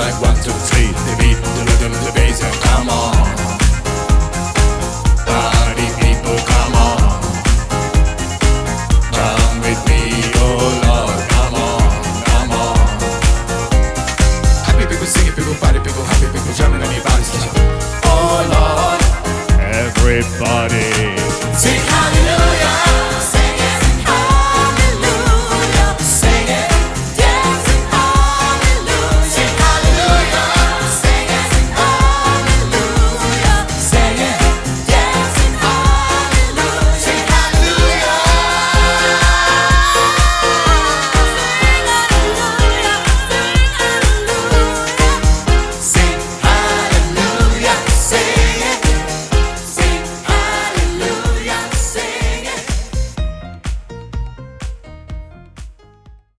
like 1, 2, 3. The beat, the rhythm, the bass, and come on. Party people, come on. Come with me, oh Lord, come on, come on. Happy people singing, people party, people happy, people jamming, everybody singing. Oh Lord, Everybody sing hallelujah.